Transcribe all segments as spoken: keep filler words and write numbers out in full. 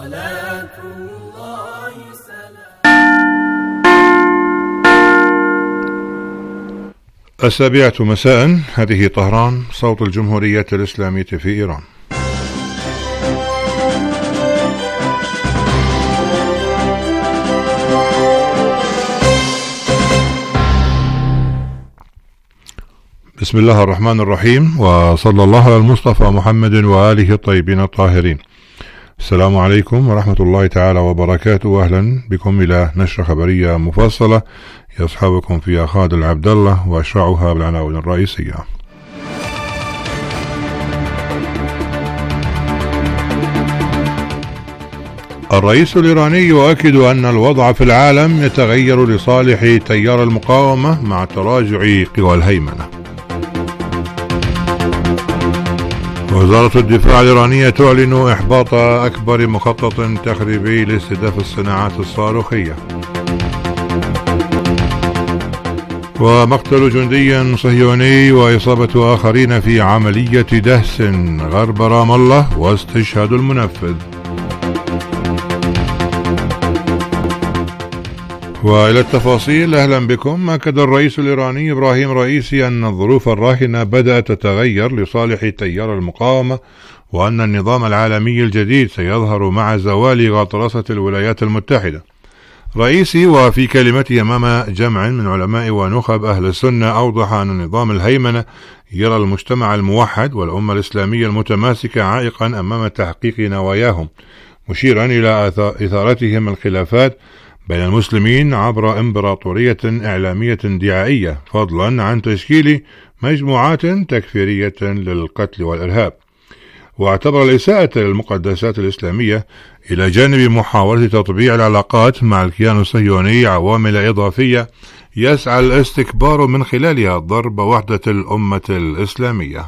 صلاة الله سلام. السابعة مساء، هذه طهران، صوت الجمهورية الإسلامية في إيران. بسم الله الرحمن الرحيم، وصلى الله على المصطفى محمد وآله الطيبين الطاهرين. السلام عليكم ورحمة الله تعالى وبركاته، وأهلا بكم إلى نشرة خبرية مفصلة يصحبكم فيها خالد العبد الله، وأشرعها بالعناوين الرئيسية. الرئيس الإيراني يؤكد أن الوضع في العالم يتغير لصالح تيار المقاومة مع تراجع قوى الهيمنة. وزارة الدفاع الإيرانية تعلن إحباط أكبر مخطط تخريبي لاستهداف الصناعات الصاروخية. ومقتل جندي صهيوني وإصابة آخرين في عملية دهس غرب رام الله واستشهاد المنفذ. وإلى التفاصيل، أهلا بكم. أكد الرئيس الإيراني إبراهيم رئيسي أن الظروف الراهنة بدأت تتغير لصالح تيار المقاومة، وأن النظام العالمي الجديد سيظهر مع زوال غطرسة الولايات المتحدة. رئيسي وفي كلمته أمام جمع من علماء ونخب أهل السنة أوضح أن نظام الهيمنة يرى المجتمع الموحد والأمة الإسلامية المتماسكة عائقا أمام تحقيق نواياهم، مشيرا إلى إثارتهم الخلافات بين المسلمين عبر إمبراطورية إعلامية دعائية، فضلا عن تشكيل مجموعات تكفيرية للقتل والإرهاب. واعتبر الإساءة للمقدسات الإسلامية إلى جانب محاولة تطبيع العلاقات مع الكيان الصهيوني عوامل إضافية يسعى الاستكبار من خلالها ضرب وحدة الأمة الإسلامية.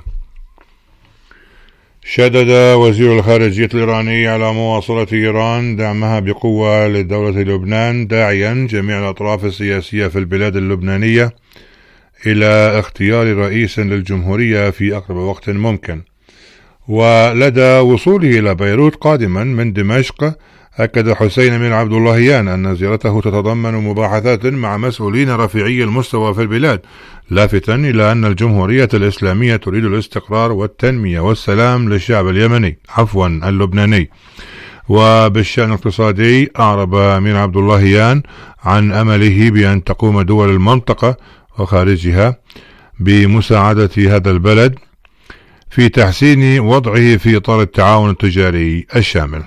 شدد وزير الخارجية الإيراني على مواصلة إيران دعمها بقوة لدولة لبنان، داعيا جميع الأطراف السياسية في البلاد اللبنانية إلى اختيار رئيس للجمهورية في أقرب وقت ممكن. ولدى وصوله إلى بيروت قادما من دمشق، أكد حسين بن عبد اللهيان أن زيارته تتضمن مباحثات مع مسؤولين رفيعي المستوى في البلاد، لافتا إلى أن الجمهورية الإسلامية تريد الاستقرار والتنمية والسلام للشعب اليمني عفوا اللبناني. وبالشأن الاقتصادي، أعرب أمير عبد اللهيان عن أمله بأن تقوم دول المنطقة وخارجها بمساعدة هذا البلد في تحسين وضعه في إطار التعاون التجاري الشامل.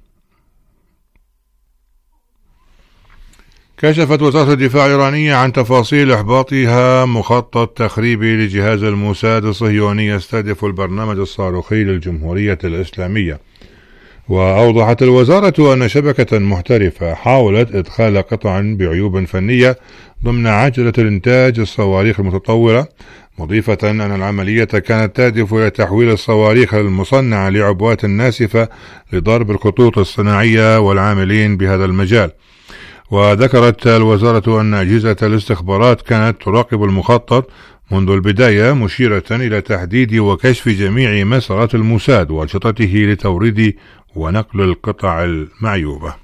كشفت وزارة الدفاع الإيرانية عن تفاصيل إحباطها مخطط تخريبي لجهاز الموساد الصهيوني يستهدف البرنامج الصاروخي للجمهورية الإسلامية. وأوضحت الوزارة أن شبكة محترفة حاولت إدخال قطع بعيوب فنية ضمن عجلة الإنتاج الصواريخ المتطورة، مضيفة أن العملية كانت تهدف إلى تحويل الصواريخ المصنعة لعبوات ناسفة لضرب الخطوط الصناعية والعاملين بهذا المجال. وذكرت الوزارة أن أجهزة الاستخبارات كانت تراقب المخطط منذ البداية، مشيرة إلى تحديد وكشف جميع مسارات الموساد وأنشطته لتوريد ونقل القطع المعيوبة.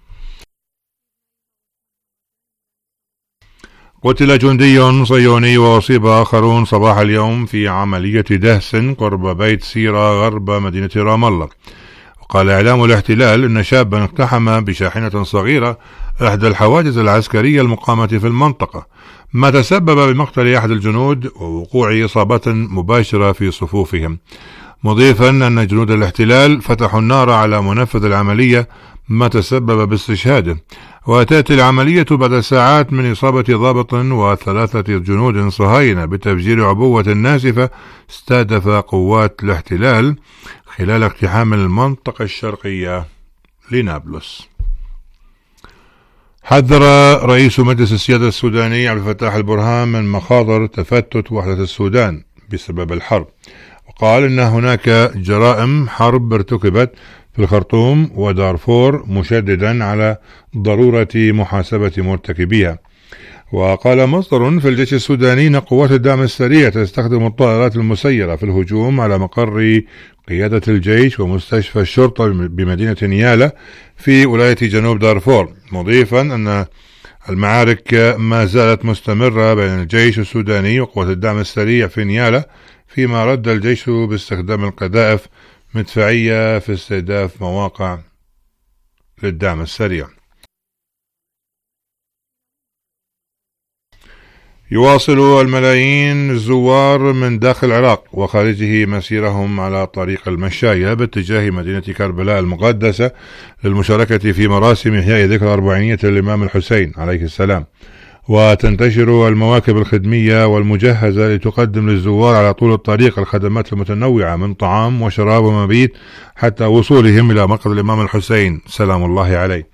قتل جندي صهيوني وأصيب آخرون صباح اليوم في عملية دهس قرب بيت سيرة غرب مدينة رام الله. وقال إعلام الاحتلال أن شابا اقتحم بشاحنة صغيرة إحدى الحواجز العسكرية المقامة في المنطقة، ما تسبب بمقتل أحد الجنود ووقوع إصابات مباشرة في صفوفهم، مضيفا أن جنود الاحتلال فتحوا النار على منفذ العملية ما تسبب باستشهاده. وتأتي العملية بعد ساعات من إصابة ضابط وثلاثة جنود صهاينة بتفجير عبوة ناسفة استهدف قوات الاحتلال خلال اقتحام المنطقة الشرقية لنابلس. حذر رئيس مجلس السيادة السوداني عبد الفتاح البرهان من مخاطر تفتت وحدة السودان بسبب الحرب، وقال إن هناك جرائم حرب ارتكبت في الخرطوم ودارفور، مشددا على ضرورة محاسبة مرتكبيها. وقال مصدر في الجيش السوداني أن قوات الدعم السريع تستخدم الطائرات المسيرة في الهجوم على مقر قيادة الجيش ومستشفى الشرطة بمدينة نيالا في ولاية جنوب دارفور، مضيفا أن المعارك ما زالت مستمرة بين الجيش السوداني وقوات الدعم السريع في نيالا، فيما رد الجيش باستخدام القذائف مدفعية في استهداف مواقع للدعم السريع. يواصل الملايين الزوار من داخل العراق وخارجه مسيرهم على طريق المشاية باتجاه مدينة كربلاء المقدسة للمشاركة في مراسم إحياء ذكرى أربعينية الإمام الحسين عليه السلام، وتنتشر المواكب الخدمية والمجهزة لتقدم للزوار على طول الطريق الخدمات المتنوعة من طعام وشراب ومبيت حتى وصولهم إلى مقر الإمام الحسين سلام الله عليه.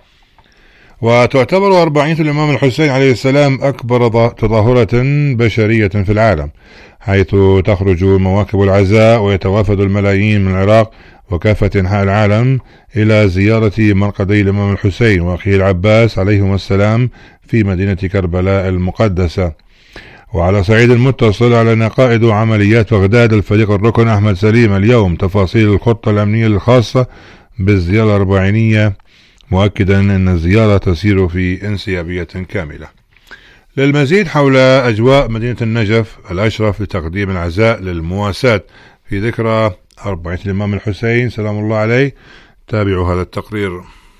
وتعتبر أربعينية الإمام الحسين عليه السلام أكبر تظاهرة بشرية في العالم، حيث تخرج مواكب العزاء ويتوافد الملايين من العراق وكافة أنحاء العالم إلى زيارة مرقدي الإمام الحسين وأخيه العباس عليهما السلام في مدينة كربلاء المقدسة. وعلى صعيد متصل، أعلن قائد عمليات بغداد الفريق الركن أحمد سليم اليوم تفاصيل الخطة الأمنية الخاصة بالزيارة الأربعينية، مؤكدا أن الزيارة تسير في انسيابية كاملة. للمزيد حول أجواء مدينة النجف الأشرف لتقديم العزاء للمواساة في ذكرى أربعينية الإمام الحسين سلام الله عليه، تابعوا هذا التقرير.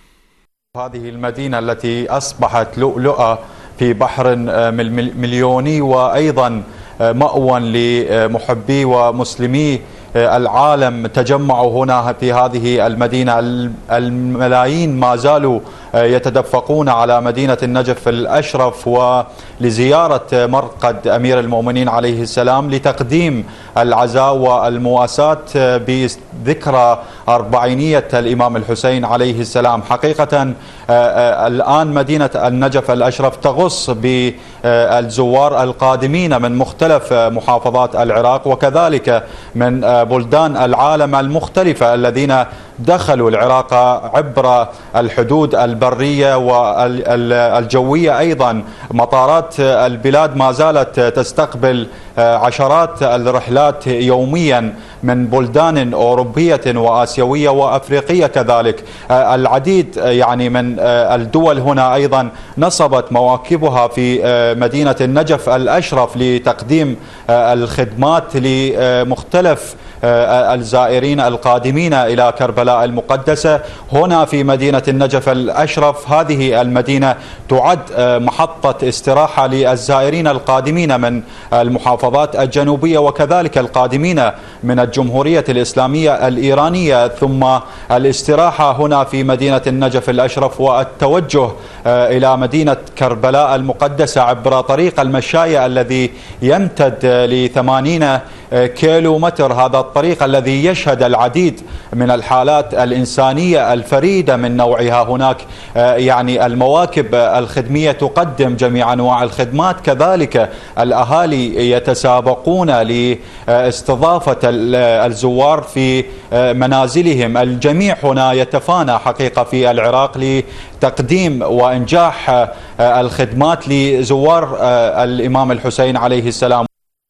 هذه المدينة التي أصبحت لؤلؤة في بحر مليوني وأيضا مأوى لمحبي ومسلمي العالم تجمعوا هنا في هذه المدينة. الملايين ما زالوا يتدفقون على مدينة النجف الأشرف ولزيارة مرقد أمير المؤمنين عليه السلام لتقديم العزاء والمواساة بذكرى أربعينية الإمام الحسين عليه السلام. حقيقة الآن مدينة النجف الأشرف تغص بالزوار القادمين من مختلف محافظات العراق وكذلك من بلدان العالم المختلفة الذين دخلوا العراق عبر الحدود البرية والجوية. أيضا مطارات البلاد ما زالت تستقبل عشرات الرحلات يوميا من بلدان أوروبية وآسيوية وأفريقية كذلك. العديد يعني من الدول هنا أيضا نصبت مواكبها في مدينة النجف الأشرف لتقديم الخدمات لمختلف الزائرين القادمين إلى كربلاء المقدسة. هنا في مدينة النجف الأشرف هذه المدينة تعد محطة استراحة للزائرين القادمين من المحافظات الجنوبية وكذلك القادمين من الجمهورية الإسلامية الإيرانية، ثم الاستراحة هنا في مدينة النجف الأشرف والتوجه إلى مدينة كربلاء المقدسة عبر طريق المشاية الذي يمتد لثمانين كيلو متر. هذا الطريق الذي يشهد العديد من الحالات الإنسانية الفريدة من نوعها. هناك يعني المواكب الخدمية تقدم جميع أنواع الخدمات، كذلك الأهالي يتسابقون لاستضافة الزوار في منازلهم. الجميع هنا يتفانى حقيقة في العراق لتقديم وإنجاح الخدمات لزوار الإمام الحسين عليه السلام.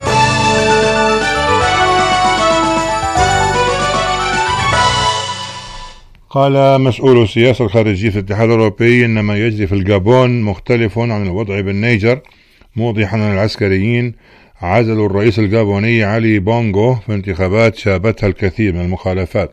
قال مسؤول السياسة الخارجية في الاتحاد الأوروبي إن ما يجري في الجابون مختلف عن الوضع بالنيجر، موضحا أن العسكريين عزلوا الرئيس الجابوني علي بونغو في انتخابات شابتها الكثير من المخالفات.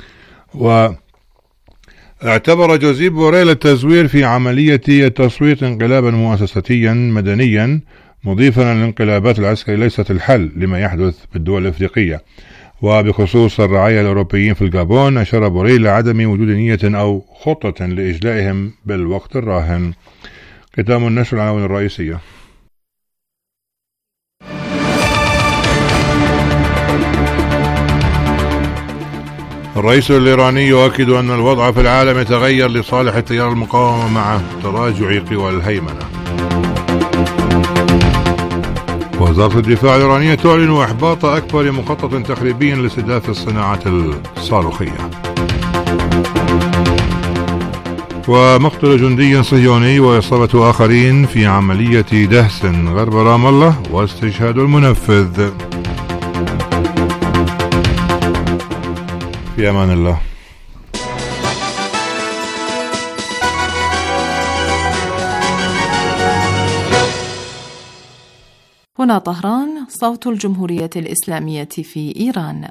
واعتبر جوزيب بوريل التزوير في عملية التصويت انقلابا مؤسساتيا مدنيا، مضيفا أن الانقلابات العسكرية ليست الحل لما يحدث بالدول الأفريقية. وبخصوص الرعايا الأوروبيين في الجابون، أشار بوريل لعدم وجود نية أو خطة لإجلائهم بالوقت الراهن. ختام النشر العناوين الرئيسية. الرئيس الإيراني يؤكد أن الوضع في العالم يتغير لصالح التيار المقاومة مع تراجع قوى الهيمنة. وزارة الدفاع الإيرانية تعلن إحباط أكبر مخطط تخريبي لاستهداف الصناعة الصاروخية. ومقتل جندي صهيوني وإصابة آخرين في عملية دهس غرب رام الله واستشهاد المنفذ. في أمان الله. هنا طهران، صوت الجمهورية الإسلامية في إيران.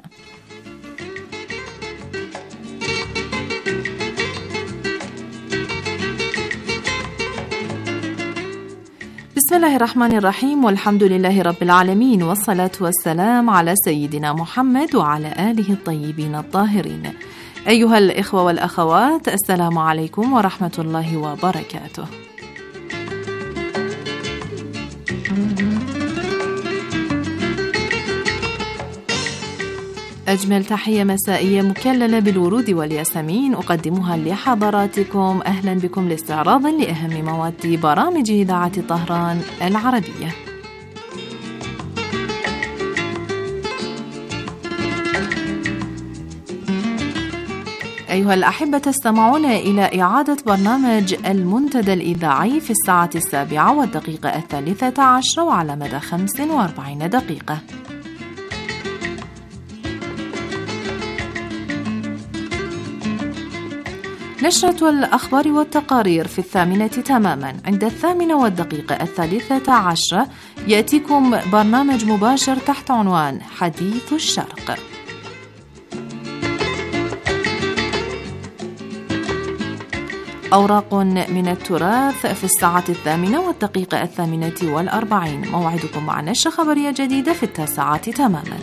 بسم الله الرحمن الرحيم، والحمد لله رب العالمين، والصلاة والسلام على سيدنا محمد وعلى آله الطيبين الطاهرين. أيها الإخوة والأخوات، السلام عليكم ورحمة الله وبركاته. أجمل تحية مسائية مكللة بالورود والياسمين أقدمها لحضراتكم، أهلا بكم لاستعراض لأهم مواد برامج إذاعة طهران العربية. أيها الأحبة، تستمعون إلى إعادة برنامج المنتدى الإذاعي في الساعة السابعة والدقيقة الثالثة عشر وعلى مدى خمس وأربعين دقيقة. نشرة الأخبار والتقارير في الثامنة تماما. عند الثامنة والدقيقة الثالثة عشر يأتيكم برنامج مباشر تحت عنوان حديث الشرق. أوراق من التراث في الساعة الثامنة والدقيقة الثامنة والأربعين. موعدكم مع نشرة خبرية جديدة في التاسعة تماما.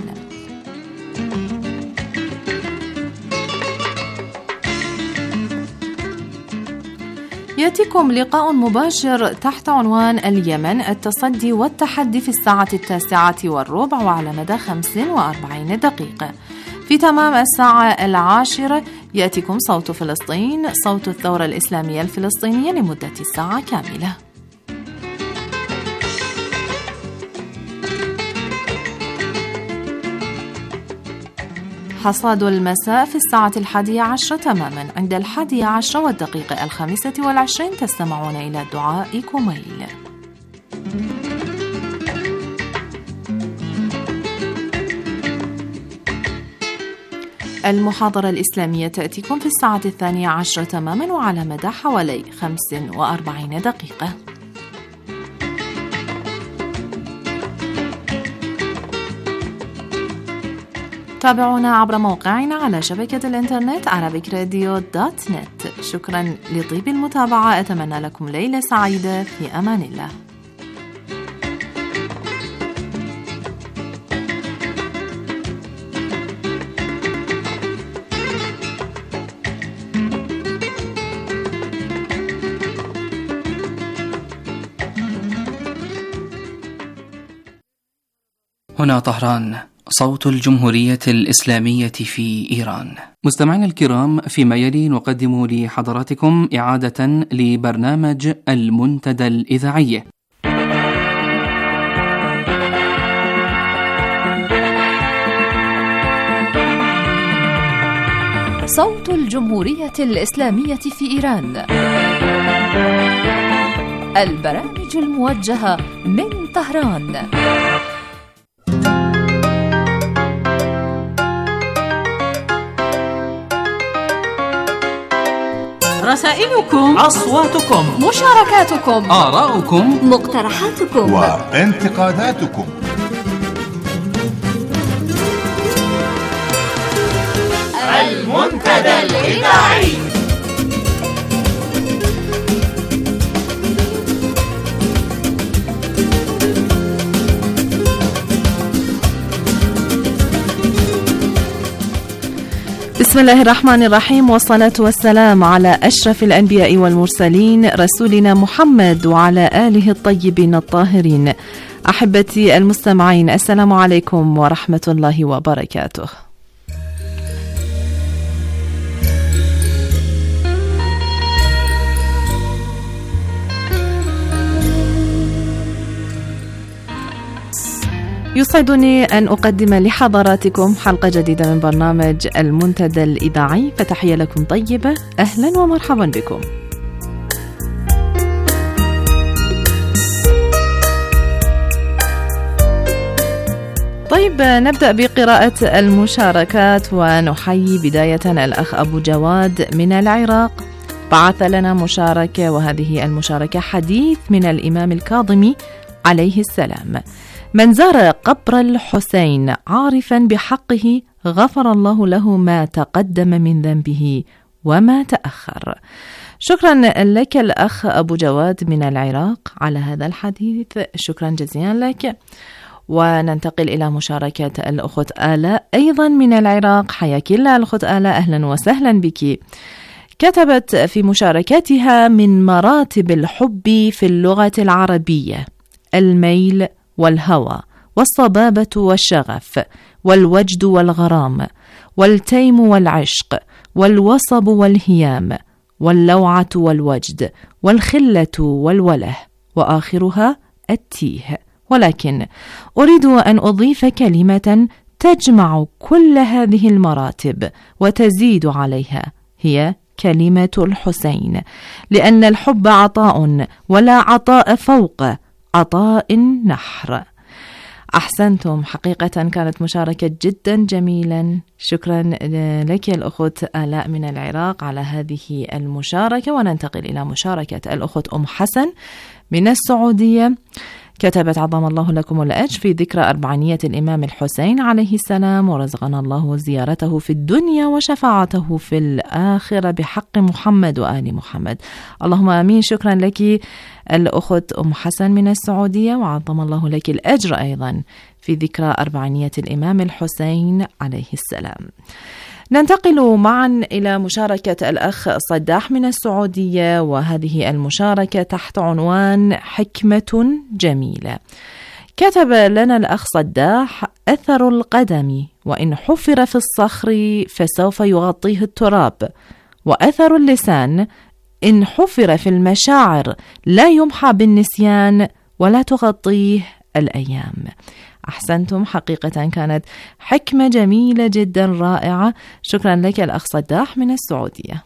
يأتيكم لقاء مباشر تحت عنوان اليمن، التصدي والتحدي في الساعة التاسعة والربع وعلى مدى خمس وأربعين دقيقة. في تمام الساعة العاشرة يأتيكم صوت فلسطين، صوت الثورة الإسلامية الفلسطينية لمدة ساعة كاملة. حصاد المساء في الساعة الحادية عشر تماما. عند الحادية عشر والدقيقة الخامسة والعشرين تستمعون إلى دعاء كميل. المحاضرة الإسلامية تأتيكم في الساعة الثانية عشر تماما وعلى مدى حوالي خمس وأربعين دقيقة. تابعونا عبر موقعنا على شبكة الإنترنت arabic radio dot net. شكرا لطيب المتابعة، أتمنى لكم ليلة سعيدة، في أمان الله. هنا طهران، صوت الجمهورية الإسلامية في إيران. مستمعينا الكرام، فيما يلي نقدم لحضراتكم إعادة لبرنامج المنتدى الإذاعي. صوت الجمهورية الإسلامية في إيران، البرامج الموجهة من طهران. رسائلكم، أصواتكم، مشاركاتكم، آراؤكم، مقترحاتكم وانتقاداتكم. المنتدى الإذاعي. بسم الله الرحمن الرحيم، والصلاة والسلام على أشرف الأنبياء والمرسلين، رسولنا محمد وعلى آله الطيبين الطاهرين. أحبتي المستمعين، السلام عليكم ورحمة الله وبركاته. يسعدني أن أقدم لحضراتكم حلقة جديدة من برنامج المنتدى الإذاعي، فتحية لكم طيبة، أهلا ومرحبا بكم. طيب نبدأ بقراءة المشاركات، ونحيي بداية الأخ أبو جواد من العراق، بعث لنا مشاركة، وهذه المشاركة حديث من الإمام الكاظمي عليه السلام: من زار قبر الحسين عارفا بحقه غفر الله له ما تقدم من ذنبه وما تأخر. شكرا لك الأخ أبو جواد من العراق على هذا الحديث، شكرا جزيلا لك. وننتقل إلى مشاركة الأخت آلاء أيضا من العراق، حياك الله الأخت آلاء، أهلا وسهلا بك. كتبت في مشاركتها: من مراتب الحب في اللغة العربية الميل والهوى والصبابة والشغف والوجد والغرام والتيم والعشق والوصب والهيام واللوعة والوجد والخلة والوله، وآخرها التيه. ولكن أريد أن أضيف كلمة تجمع كل هذه المراتب وتزيد عليها، هي كلمة الحسين، لأن الحب عطاء ولا عطاء فوق عطاء النحر. أحسنتم، حقيقة كانت مشاركة جدا جميلا، شكرا لك الأخت آلاء من العراق على هذه المشاركة. وننتقل إلى مشاركة الأخت أم حسن من السعودية، كتبت: عظم الله لكم الأجر في ذكرى أربعينية الإمام الحسين عليه السلام، ورزقنا الله زيارته في الدنيا وشفاعته في الآخرة بحق محمد وآل محمد. اللهم آمين. شكرا لك الأخت أم حسن من السعودية، وعظم الله لك الأجر أيضا في ذكرى أربعينية الإمام الحسين عليه السلام. ننتقل معا إلى مشاركة الأخ صداح من السعودية، وهذه المشاركة تحت عنوان حكمة جميلة. كتب لنا الأخ صداح: أثر القدم وإن حفر في الصخر فسوف يغطيه التراب، وأثر اللسان إن حفر في المشاعر لا يمحى بالنسيان ولا تغطيه الأيام. أحسنتم، حقيقة كانت حكمة جميلة جدا رائعة، شكرا لك الأخ صداح من السعودية.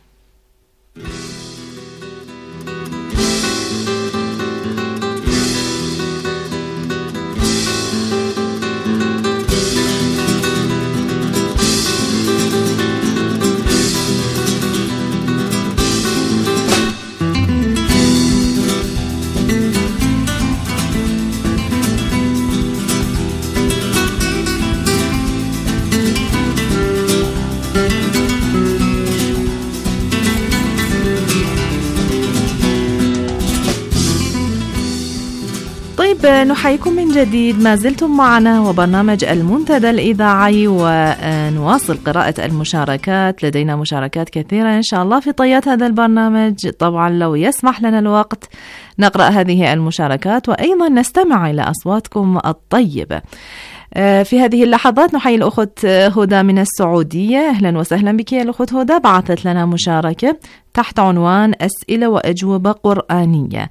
نحييكم من جديد، ما زلتم معنا وبرنامج المنتدى الإذاعي، ونواصل قراءة المشاركات. لدينا مشاركات كثيرة إن شاء الله في طيات هذا البرنامج، طبعا لو يسمح لنا الوقت نقرأ هذه المشاركات وأيضا نستمع إلى أصواتكم الطيبة. في هذه اللحظات نحيي الأخت هدى من السعودية، أهلا وسهلا بك يا الأخت هدى، بعثت لنا مشاركة تحت عنوان أسئلة وأجوبة قرآنية.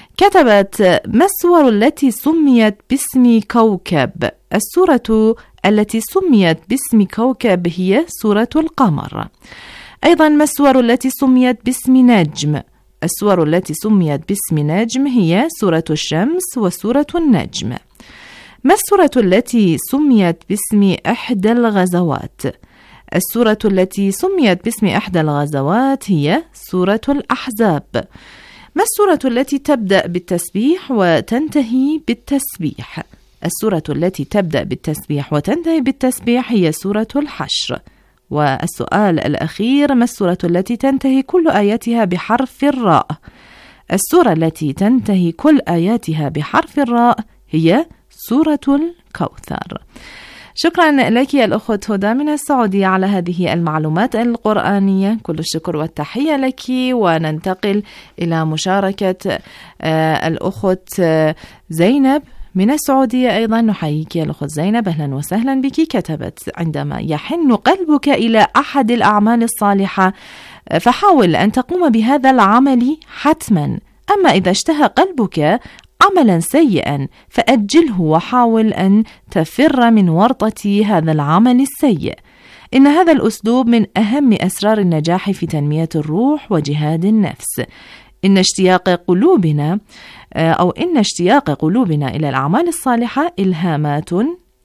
كتبت: ما السور التي سميت باسم كوكب؟ السورة التي سميت باسم كوكب هي سورة القمر. أيضا ما السور التي سميت باسم نجم؟ السور التي سميت باسم نجم هي سورة الشمس وسورة النجم. ما السورة التي سميت باسم إحدى الغزوات؟ السورة التي سميت باسم إحدى الغزوات هي سورة الأحزاب. ما السورة التي تبدأ بالتسبيح وتنتهي بالتسبيح؟ السورة التي تبدأ بالتسبيح وتنتهي بالتسبيح هي سورة الحشر. والسؤال الأخير: ما السورة التي تنتهي كل آياتها بحرف الراء؟ السورة التي تنتهي كل آياتها بحرف الراء هي سورة الكوثر. شكرا لك يا الأخت هدى من السعودية على هذه المعلومات القرآنية، كل الشكر والتحية لك. وننتقل إلى مشاركة آه الأخت آه زينب من السعودية، أيضا نحييك يا الأخت زينب، أهلا وسهلا بك. كتبت: عندما يحن قلبك إلى أحد الأعمال الصالحة فحاول أن تقوم بهذا العمل حتما، أما إذا اشتهى قلبك عملا سيئا فأجله وحاول أن تفر من ورطة هذا العمل السيء. إن هذا الأسلوب من أهم أسرار النجاح في تنمية الروح وجهاد النفس. إن اشتياق قلوبنا أو إن اشتياق قلوبنا إلى الأعمال الصالحة إلهامات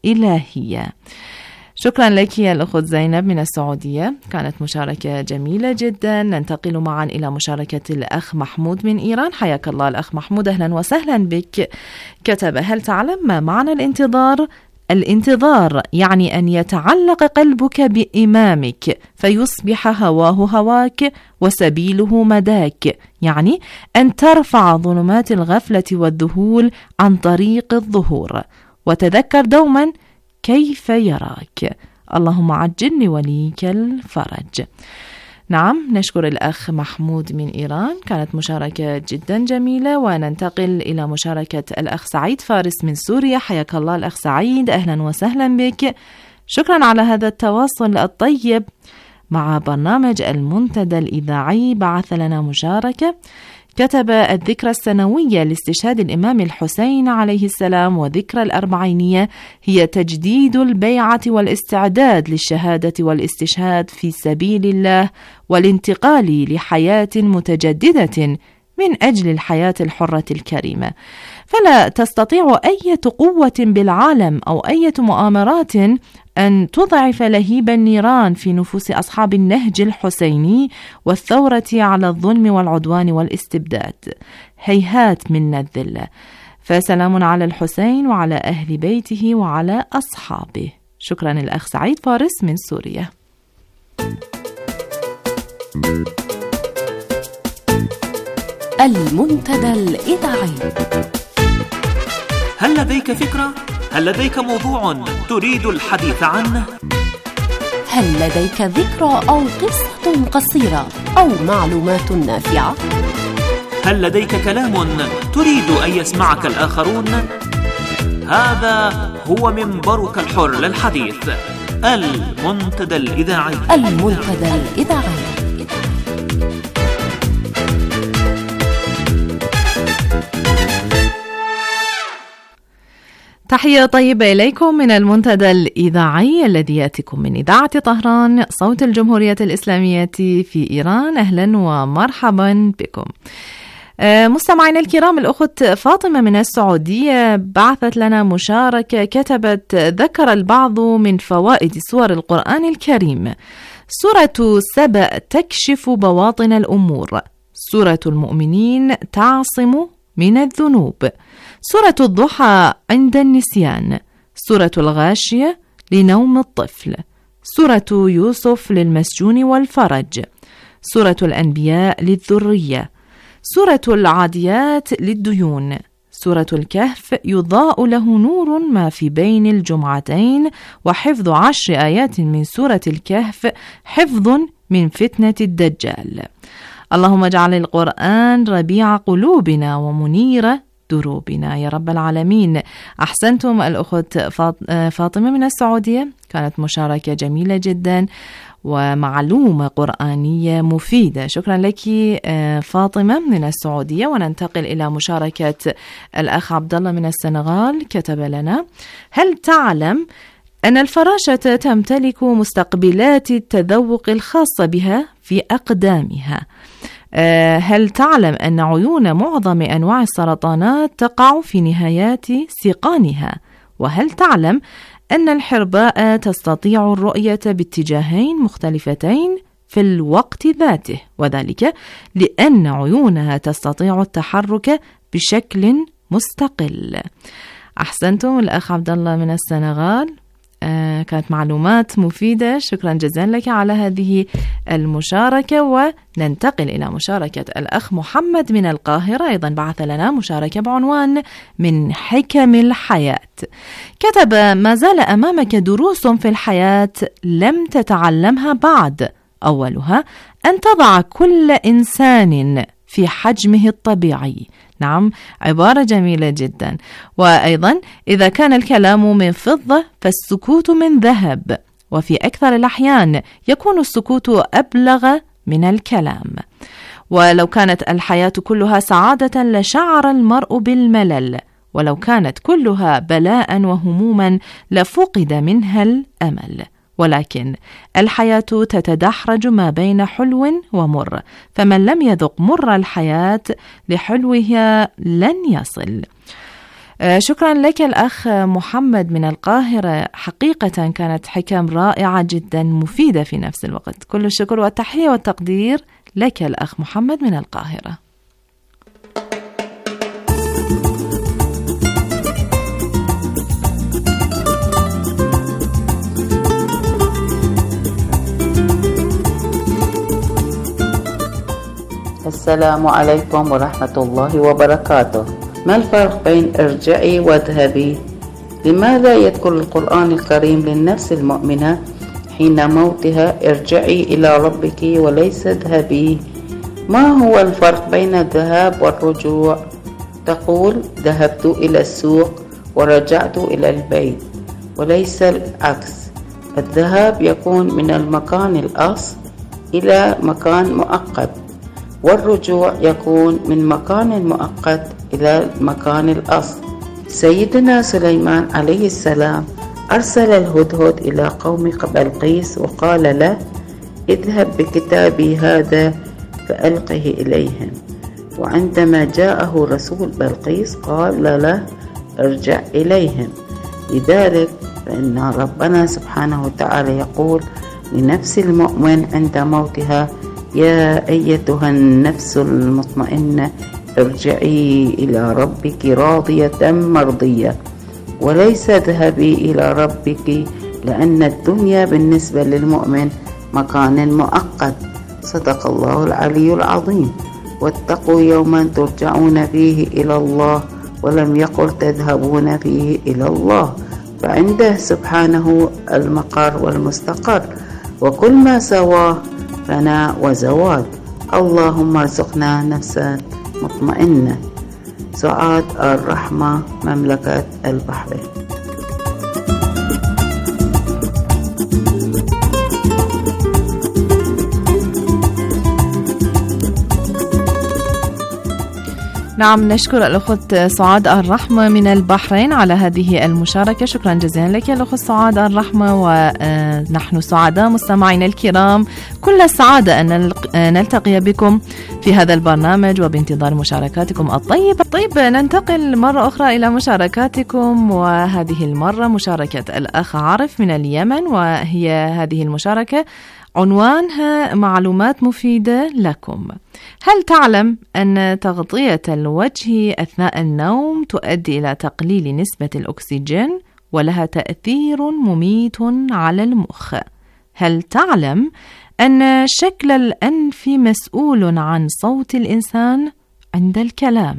إلهية. شكرا لك يا الأخت زينب من السعودية، كانت مشاركة جميلة جدا. ننتقل معا إلى مشاركة الأخ محمود من إيران. حياك الله الأخ محمود، أهلا وسهلا بك. كتب: هل تعلم ما معنى الانتظار؟ الانتظار يعني أن يتعلق قلبك بإمامك فيصبح هواه هواك وسبيله مداك، يعني أن ترفع ظلمات الغفلة والذهول عن طريق الظهور، وتذكر دوما كيف يراك. اللهم عجل لوليك الفرج. نعم، نشكر الأخ محمود من إيران، كانت مشاركة جدا جميلة. وننتقل إلى مشاركة الأخ سعيد فارس من سوريا. حياك الله الأخ سعيد، أهلا وسهلا بك. شكرا على هذا التواصل الطيب مع برنامج المنتدى الإذاعي. بعث لنا مشاركة، كتب: الذكرى السنوية لاستشهاد الإمام الحسين عليه السلام وذكرى الأربعينية هي تجديد البيعة والاستعداد للشهادة والاستشهاد في سبيل الله والانتقال لحياة متجددة من أجل الحياة الحرة الكريمة. فلا تستطيع أي قوة بالعالم أو أي مؤامرات أن تضعف لهيب النيران في نفوس أصحاب النهج الحسيني والثورة على الظلم والعدوان والاستبداد. هيهات منا الذلة. فسلام على الحسين وعلى أهل بيته وعلى أصحابه. شكرا الأخ سعيد فارس من سوريا. المنتدى الإذاعي. هل لديك فكرة؟ هل لديك موضوع تريد الحديث عنه؟ هل لديك ذكرى أو قصة قصيرة أو معلومات نافعة؟ هل لديك كلام تريد أن يسمعك الآخرون؟ هذا هو منبرك الحر للحديث، المنتدى الإذاعي. المنتدى الإذاعي. تحية طيبة إليكم من المنتدى الإذاعي الذي يأتيكم من إذاعة طهران صوت الجمهورية الإسلامية في إيران. أهلا ومرحبا بكم. مستمعينا الكرام، الأخت فاطمة من السعودية بعثت لنا مشاركة، كتبت: ذكر البعض من فوائد سور القرآن الكريم سورة سبأ تكشف بواطن الأمور، سورة المؤمنين تعصم من الذنوب، سورة الضحى عند النسيان، سورة الغاشية لنوم الطفل، سورة يوسف للمسجون والفرج، سورة الأنبياء للذرية، سورة العاديات للديون، سورة الكهف يضاء له نور ما في بين الجمعتين، وحفظ عشر آيات من سورة الكهف حفظ من فتنة الدجال. اللهم اجعل القرآن ربيع قلوبنا ومنير دروبنا يا رب العالمين. أحسنتم الأخت فاطمة من السعودية، كانت مشاركة جميلة جدا ومعلومة قرآنية مفيدة. شكرا لك فاطمة من السعودية. وننتقل إلى مشاركة الأخ عبد الله من السنغال، كتب لنا: هل تعلم أن الفراشة تمتلك مستقبلات التذوق الخاصة بها في أقدامها؟ هل تعلم أن عيون معظم أنواع السرطانات تقع في نهايات سيقانها؟ وهل تعلم أن الحرباء تستطيع الرؤية باتجاهين مختلفتين في الوقت ذاته، وذلك لأن عيونها تستطيع التحرك بشكل مستقل؟ أحسنتم الأخ عبد الله من السنغال، آه كانت معلومات مفيدة. شكرا جزيلا لك على هذه المشاركة. وننتقل إلى مشاركة الأخ محمد من القاهرة، أيضا بعث لنا مشاركة بعنوان من حكم الحياة. كتب: ما زال أمامك دروس في الحياة لم تتعلمها بعد، أولها أن تضع كل إنسان في حجمه الطبيعي. نعم، عبارة جميلة جدا. وأيضا إذا كان الكلام من فضة فالسكوت من ذهب، وفي أكثر الأحيان يكون السكوت أبلغ من الكلام. ولو كانت الحياة كلها سعادة لشعر المرء بالملل، ولو كانت كلها بلاء وهموما لفقد منها الأمل. ولكن الحياة تتدحرج ما بين حلو ومر، فمن لم يذق مر الحياة لحلوها لن يصل. شكرا لك الأخ محمد من القاهرة، حقيقة كانت حكم رائعة جدا مفيدة في نفس الوقت. كل الشكر والتحية والتقدير لك الأخ محمد من القاهرة. السلام عليكم ورحمة الله وبركاته. ما الفرق بين ارجعي واذهبي؟ لماذا يذكر القرآن الكريم للنفس المؤمنة حين موتها ارجعي إلى ربك وليس اذهبي؟ ما هو الفرق بين الذهاب والرجوع؟ تقول ذهبت إلى السوق ورجعت إلى البيت، وليس العكس. الذهاب يكون من المكان الأصل إلى مكان مؤقت، والرجوع يكون من مكان مؤقت إلى مكان الأصل. سيدنا سليمان عليه السلام أرسل الهدهد إلى قوم بلقيس وقال له اذهب بكتابي هذا فألقه إليهم. وعندما جاءه رسول بلقيس قال له ارجع إليهم. لذلك فإن ربنا سبحانه وتعالى يقول لنفس المؤمن عند موتها يا أيتها النفس المطمئنة ارجعي إلى ربك راضية مرضية، وليس اذهبي إلى ربك، لأن الدنيا بالنسبة للمؤمن مكان مؤقت. صدق الله العلي العظيم. واتقوا يوما ترجعون فيه إلى الله، ولم يقل تذهبون فيه إلى الله، فعنده سبحانه المقر والمستقر، وكل ما سواه فناء وزوال. اللهم ارزقنا نفسا مطمئنة. سعاد الرحمة، مملكة البحرين. نعم، نشكر الأخت سعاد الرحمة من البحرين على هذه المشاركة. شكرا جزيلا لك الأخت سعاد الرحمة، ونحن سعداء مستمعينا الكرام، كل السعادة أن نلتقي بكم في هذا البرنامج وبانتظار مشاركاتكم الطيبة. طيب، ننتقل مرة أخرى إلى مشاركاتكم، وهذه المرة مشاركة الأخ عارف من اليمن، وهي هذه المشاركة عنوانها معلومات مفيدة لكم. هل تعلم أن تغطية الوجه أثناء النوم تؤدي إلى تقليل نسبة الأكسجين ولها تأثير مميت على المخ؟ هل تعلم أن شكل الأنف مسؤول عن صوت الإنسان عند الكلام؟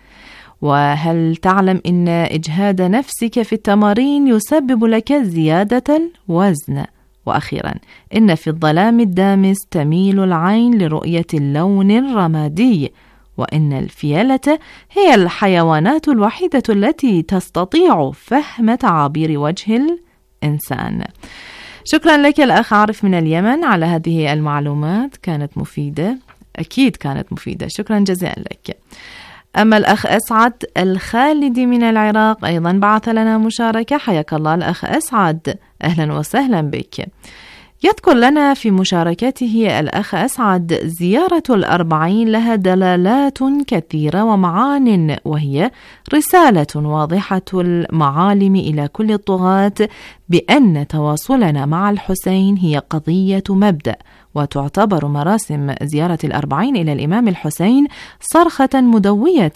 وهل تعلم أن إجهاد نفسك في التمارين يسبب لك زيادة الوزن؟ وأخيرا، إن في الظلام الدامس تميل العين لرؤية اللون الرمادي، وإن الفيلة هي الحيوانات الوحيدة التي تستطيع فهم تعابير وجه الإنسان. شكرا لك الأخ عارف من اليمن على هذه المعلومات، كانت مفيدة، أكيد كانت مفيدة، شكرا جزيلا لك. أما الأخ أسعد الخالدي من العراق أيضا بعث لنا مشاركة. حياك الله الأخ أسعد، أهلا وسهلا بك. يذكر لنا في مشاركته الأخ أسعد زيارة الأربعين لها دلالات كثيرة ومعان، وهي رسالة واضحة المعالم إلى كل الطغاة بأن تواصلنا مع الحسين هي قضية مبدأ، وتعتبر مراسم زيارة الأربعين إلى الإمام الحسين صرخة مدوية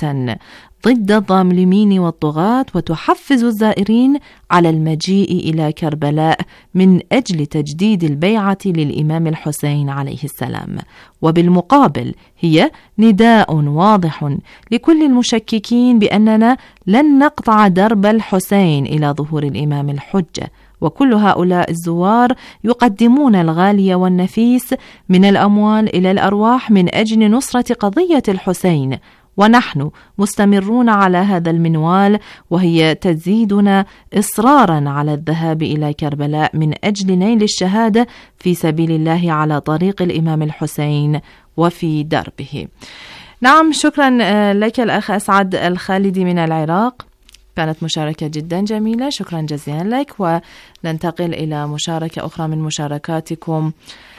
ضد الظالمين والطغاة، وتحفز الزائرين على المجيء إلى كربلاء من أجل تجديد البيعة للإمام الحسين عليه السلام. وبالمقابل هي نداء واضح لكل المشككين بأننا لن نقطع درب الحسين إلى ظهور الإمام الحجة، وكل هؤلاء الزوار يقدمون الغالي والنفيس من الأموال إلى الأرواح من أجل نصرة قضية الحسين، ونحن مستمرون على هذا المنوال، وهي تزيدنا إصرارا على الذهاب إلى كربلاء من أجل نيل الشهادة في سبيل الله على طريق الإمام الحسين وفي دربه. نعم، شكرا لك الأخ أسعد الخالدي من العراق، كانت مشاركة جدا جميلة، شكرا جزيلا لك. وننتقل إلى مشاركة أخرى من مشاركاتكم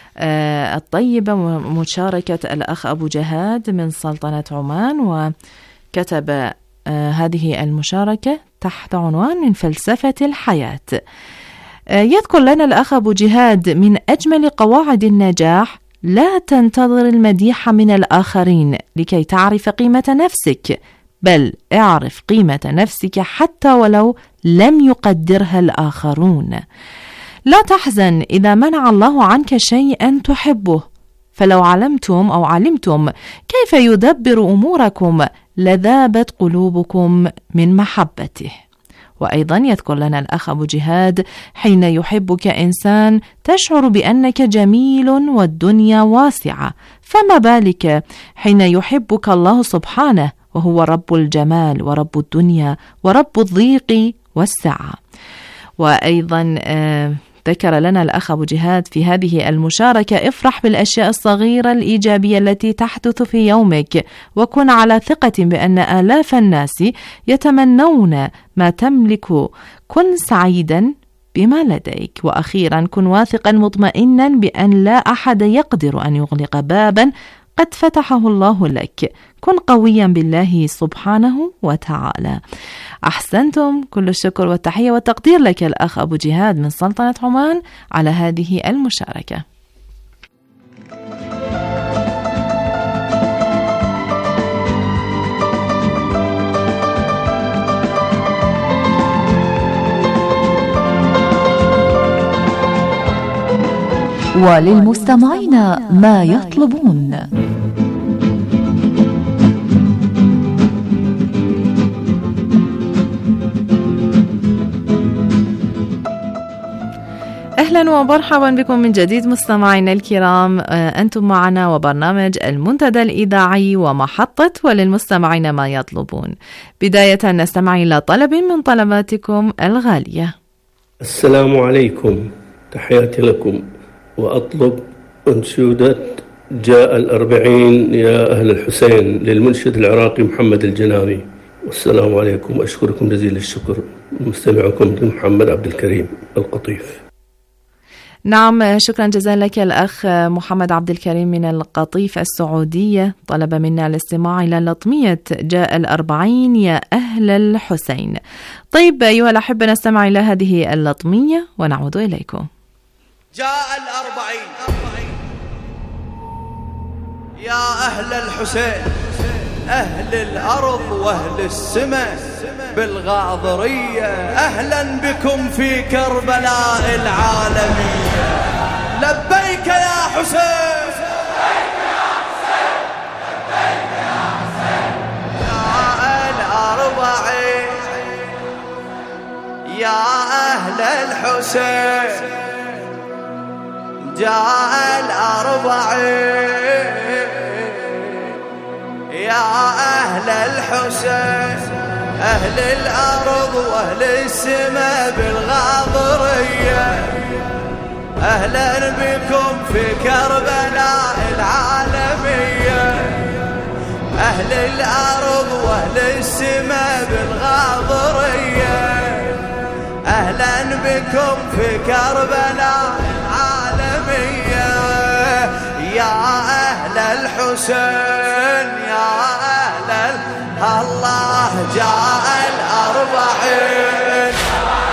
الطيبة، مشاركة الأخ أبو جهاد من سلطنة عمان، وكتب آه هذه المشاركة تحت عنوان من فلسفة الحياة. آه يذكر لنا الأخ أبو جهاد: من أجمل قواعد النجاح لا تنتظر المديح من الآخرين لكي تعرف قيمة نفسك، بل اعرف قيمة نفسك حتى ولو لم يقدرها الآخرون. لا تحزن إذا منع الله عنك شيئا تحبه، فلو علمتم أو علمتم كيف يدبر أموركم لذابت قلوبكم من محبته. وأيضا يذكر لنا الأخ أبو جهاد: حين يحبك إنسان تشعر بأنك جميل والدنيا واسعة، فما بالك حين يحبك الله سبحانه وهو رب الجمال ورب الدنيا ورب الضيق والسعة. وأيضا آه ذكر لنا الأخ أبو جهاد في هذه المشاركة: افرح بالأشياء الصغيرة الإيجابية التي تحدث في يومك، وكن على ثقة بأن آلاف الناس يتمنون ما تملك، كن سعيدا بما لديك. وأخيرا كن واثقا مطمئنا بأن لا أحد يقدر أن يغلق بابا قد فتحه الله لك، كن قويا بالله سبحانه وتعالى. أحسنتم، كل الشكر والتحية والتقدير لك الأخ أبو جهاد من سلطنة عمان على هذه المشاركة. وللمستمعين ما يطلبون. أهلا ومرحبا بكم من جديد مستمعينا الكرام، أنتم معنا وبرنامج المنتدى الإذاعي ومحطة وللمستمعين ما يطلبون. بداية نستمع إلى طلب من طلباتكم الغالية. السلام عليكم، تحياتي لكم، وأطلب أنشودة جاء الأربعين يا أهل الحسين للمنشد العراقي محمد الجناني. والسلام عليكم، أشكركم جزيل الشكر. مستمعكم محمد عبد الكريم القطيف. نعم، شكرا جزيلا لك الأخ محمد عبد الكريم من القطيف السعودية. طلب منا الاستماع إلى لطمية جاء الأربعين يا أهل الحسين. طيب أيها الأحبة، نستمع إلى هذه اللطمية ونعود إليكم. جاء الأربعين يا أهل الحسين، أهل الأرض وأهل السماء بالغاضرية، أهلا بكم في كربلاء العالمية. لبيك يا حسين، لبيك يا حسين، لبيك يا حسين. يا الأربعين يا أهل الحسين، جاء الأربعين يا أهل الحسين، أهل الأرض وأهل السماء بالغاضرية، أهلا بكم في كربلاء العالمية. أهل الأرض وأهل السماء بالغاضرية، أهلا بكم في كربلاء العالمية. يا أهل الحسين، يا أهل الله جاء الأربعين.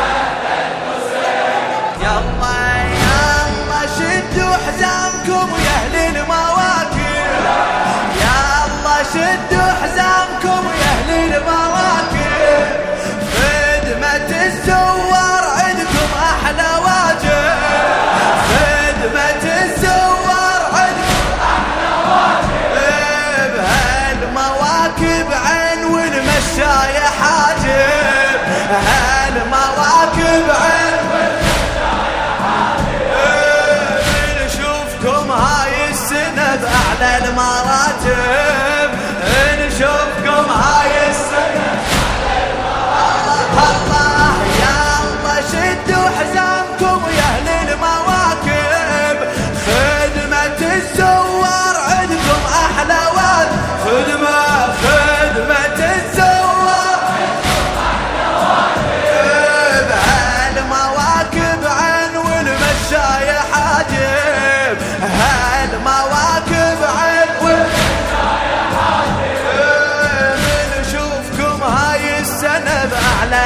يلا يلا شدوا حزامكم يا أهل المواكب، يلا شدوا حزامكم يا أهل المواكب. خدمة الزوار عندكم أحلى واجب، خدمة الزوار عندكم أحلى واجب. بهالمواكب عين والمشاية حاجب،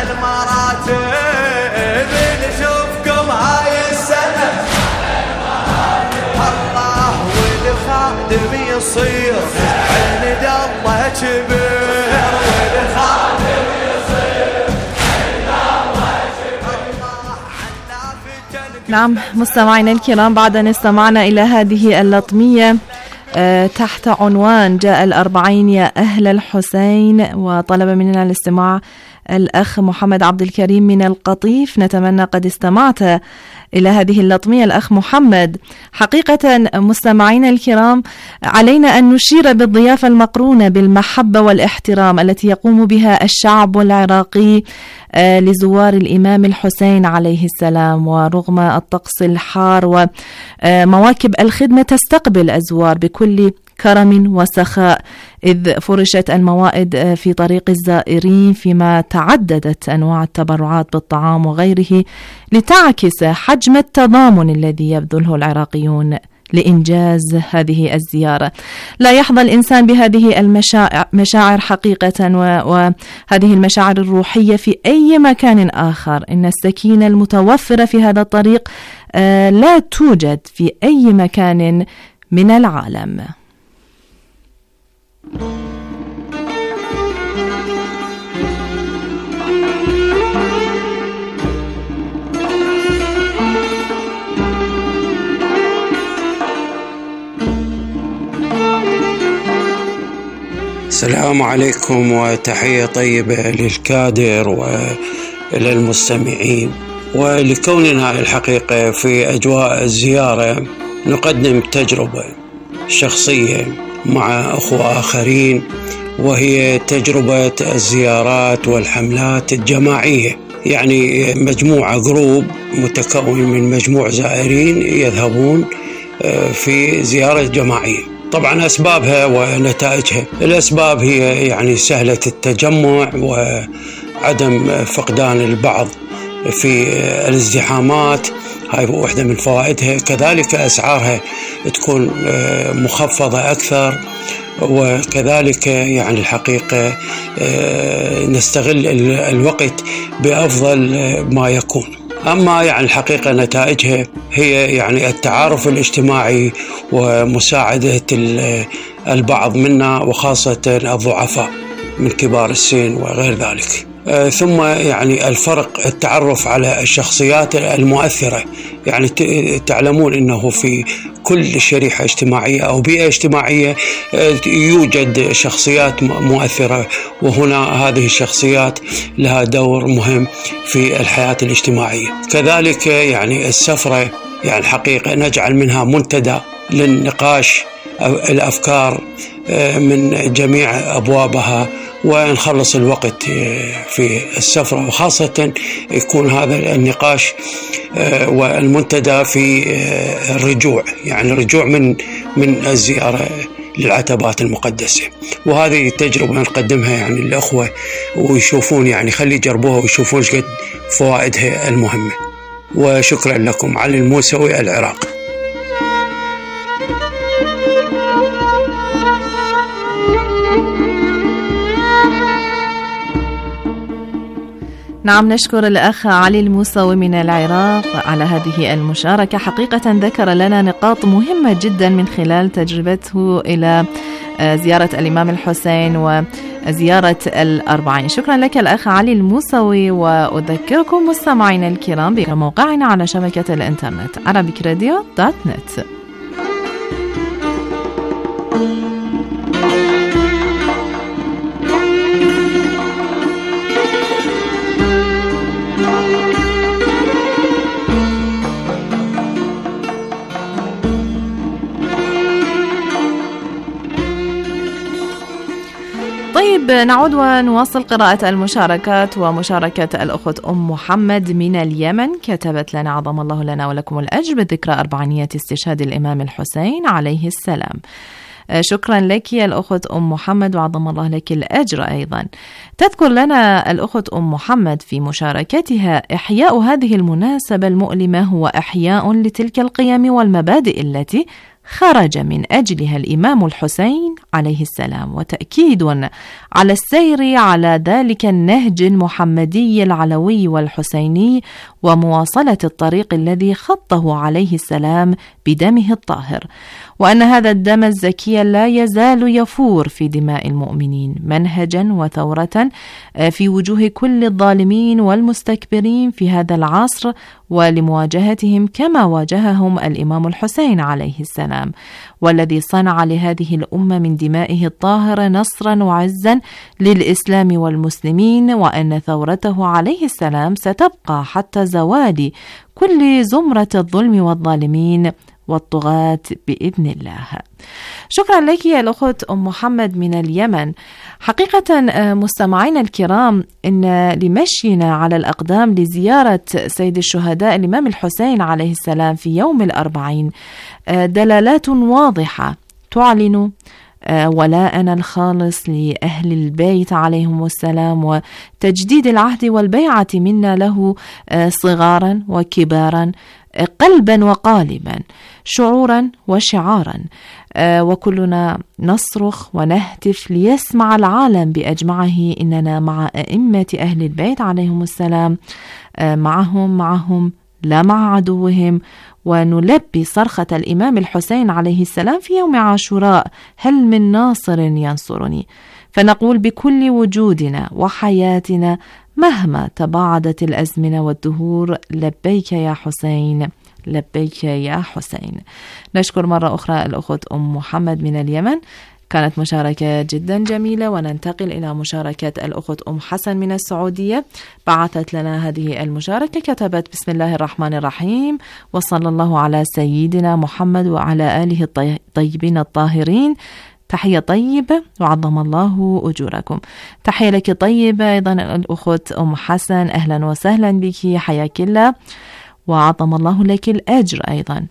المراتب نشوفكم هاي السنة الله والخادم يصير عند الله كبير والخادم يصير عند الله كبير. نعم مستمعينا الكرام، بعد أن استمعنا إلى هذه اللطمية تحت عنوان جاء الأربعين يا أهل الحسين، وطلب مننا الاستماع الأخ محمد عبد الكريم من القطيف. نتمنى قد استمعت إلى هذه اللطمية الأخ محمد. حقيقة مستمعينا الكرام، علينا أن نشير بالضيافة المقرونة بالمحبة والاحترام التي يقوم بها الشعب العراقي لزوار الإمام الحسين عليه السلام. ورغم الطقس الحار ومواكب الخدمة تستقبل الزوار بكل كرم وسخاء، إذ فرشت الموائد في طريق الزائرين، فيما تعددت أنواع التبرعات بالطعام وغيره لتعكس حجم التضامن الذي يبذله العراقيون لإنجاز هذه الزيارة. لا يحظى الإنسان بهذه المشاعر حقيقة وهذه المشاعر الروحية في أي مكان آخر. إن السكينة المتوفرة في هذا الطريق لا توجد في أي مكان من العالم. السلام عليكم وتحية طيبة للكادر وللمستمعين. ولكوننا الحقيقة في أجواء الزيارة نقدم تجربة شخصية مع أخوة آخرين، وهي تجربة الزيارات والحملات الجماعية، يعني مجموعة جروب متكون من مجموع زائرين يذهبون في زيارة جماعية. طبعا أسبابها ونتائجها، الأسباب هي يعني سهلة التجمع وعدم فقدان البعض في الازدحامات، هاي واحدة من فوائدها. كذلك أسعارها تكون مخفضة أكثر، وكذلك يعني الحقيقة نستغل الوقت بأفضل ما يكون. أما يعني الحقيقة نتائجها هي يعني التعارف الاجتماعي ومساعدة البعض منا، وخاصة الضعفاء من كبار السن وغير ذلك. ثم يعني الفرق التعرف على الشخصيات المؤثرة، يعني تعلمون أنه في كل شريحة اجتماعية أو بيئة اجتماعية يوجد شخصيات مؤثرة، وهنا هذه الشخصيات لها دور مهم في الحياة الاجتماعية. كذلك يعني السفرة يعني الحقيقة نجعل منها منتدى للنقاش الأفكار من جميع أبوابها، ونخلص الوقت في السفرة، وخاصة يكون هذا النقاش والمنتدى في الرجوع، يعني الرجوع من من الزيارة للعتبات المقدسة. وهذه تجربة نقدمها يعني الأخوة، ويشوفون يعني خلي يجربوها ويشوفون ايش قد فوائدها المهمة. وشكرا لكم. علي الموسوي، العراق. نعم، نشكر الأخ علي الموسوي من العراق على هذه المشاركة. حقيقة ذكر لنا نقاط مهمة جدا من خلال تجربته إلى زيارة الإمام الحسين وزيارة الأربعين. شكرا لك الأخ علي الموسوي، وأذكركم مستمعينا الكرام بموقعنا على شبكة الإنترنت عربيك راديو دوت نت. طيب، نعود ونواصل قراءة المشاركات. ومشاركة الأخت أم محمد من اليمن كتبت لنا: عظم الله لنا ولكم الأجر بذكرى أربعينية استشهاد الإمام الحسين عليه السلام. شكرا لك يا الأخت أم محمد، وعظم الله لك الأجر أيضا. تذكر لنا الأخت أم محمد في مشاركتها: إحياء هذه المناسبة المؤلمة هو إحياء لتلك القيم والمبادئ التي خرج من أجلها الإمام الحسين عليه السلام، وتأكيد على السير على ذلك النهج المحمدي العلوي والحسيني ومواصلة الطريق الذي خطه عليه السلام بدمه الطاهر، وأن هذا الدم الزكي لا يزال يفور في دماء المؤمنين منهجا وثورة في وجوه كل الظالمين والمستكبرين في هذا العصر، ولمواجهتهم كما واجههم الإمام الحسين عليه السلام، والذي صنع لهذه الأمة من دمائه الطاهرة نصرا وعزا للإسلام والمسلمين، وأن ثورته عليه السلام ستبقى حتى زوال كل زمرة الظلم والظالمين والطغاة بإذن الله. شكرا لك يا الأخت أم محمد من اليمن. حقيقة مستمعينا الكرام، إن لمشينا على الأقدام لزيارة سيد الشهداء الإمام الحسين عليه السلام في يوم الأربعين دلالات واضحة تعلن ولاءنا الخالص لأهل البيت عليهم السلام، وتجديد العهد والبيعة منا له صغارا وكبارا، قلبا وقالبا، شعورا وشعارا، وكلنا نصرخ ونهتف ليسمع العالم بأجمعه إننا مع أئمة أهل البيت عليهم السلام، معهم معهم لا مع عدوهم، ونلبي صرخة الإمام الحسين عليه السلام في يوم عاشوراء: هل من ناصر ينصرني؟ فنقول بكل وجودنا وحياتنا مهما تباعدت الأزمنة والدهور: لبيك يا حسين، لبيك يا حسين. نشكر مرة أخرى الأخت أم محمد من اليمن، كانت مشاركة جدا جميلة. وننتقل إلى مشاركة الأخت أم حسن من السعودية، بعثت لنا هذه المشاركة، كتبت: بسم الله الرحمن الرحيم، وصلى الله على سيدنا محمد وعلى آله الطيبين الطاهرين. تحية طيبة وعظم الله أجوركم. تحية لك طيبة أيضا الأخت أم حسن، أهلا وسهلا بك، حياك الله وعظم الله لك الأجر أيضا.